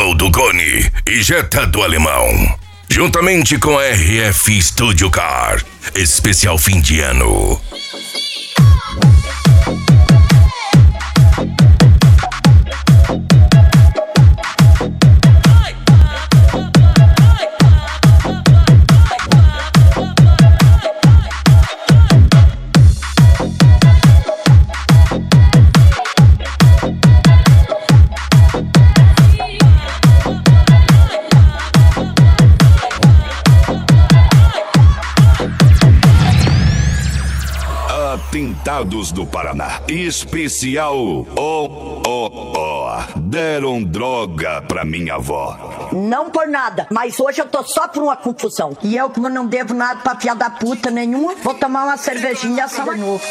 Gol do Cone e Jetta do Alemão. Juntamente com a RF Studio Car. Especial fim de ano. Atentados do Paraná. Especial deram droga pra minha avó. Não por nada, mas hoje eu tô só por uma confusão. E eu, como não devo nada pra filha da puta nenhuma, vou tomar uma cervejinha só de novo.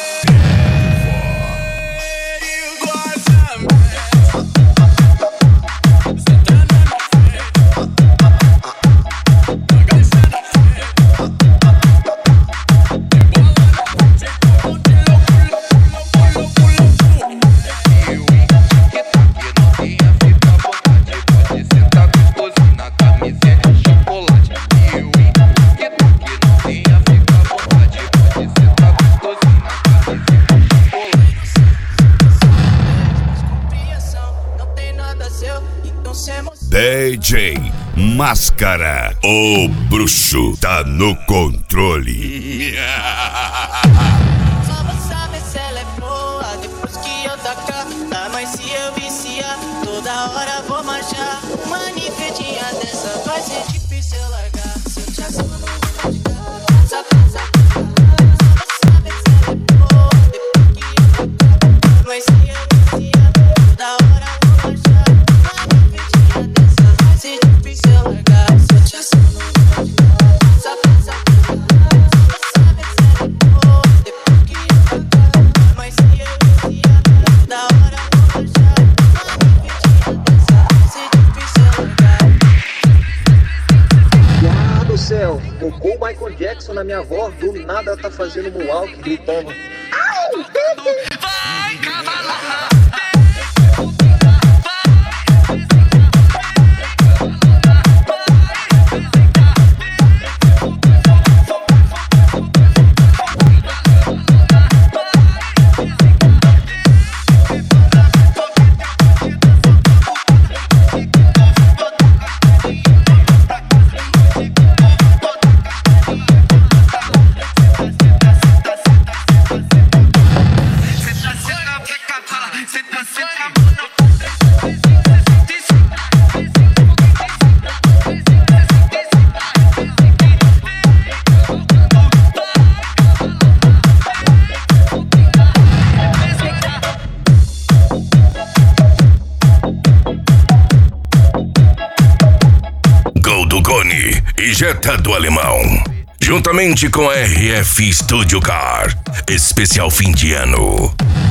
DJ Máscara, o bruxo tá no controle. Só vou saber se ela é boa depois que eu tacar. Tá, mas se eu viciar, toda hora vou marchar. Uma nivedinha dessa vai ser difícil eu largar. Se eu te assumo, não vou ligar. Só vou saber se ela é boa depois que eu tacar. Mas se eu viciar, toda hora vou marchar. Uma nivedinha dessa vai ser difícil eu largar. Se eu te assumo, não vou ligar. Só vou saber se ela é boa depois que eu tacar. Mas se eu viciar, toda hora vou marchar. Uma nivedinha dessa vai ser difícil eu largar. Ah, do céu, tocou o Michael Jackson na minha avó, do nada ela tá fazendo moonwalk, gritando. Vai, cavalo! Gol do Cone e Jetta do Alemão. Juntamente com a RF Studio Car. Especial fim de ano.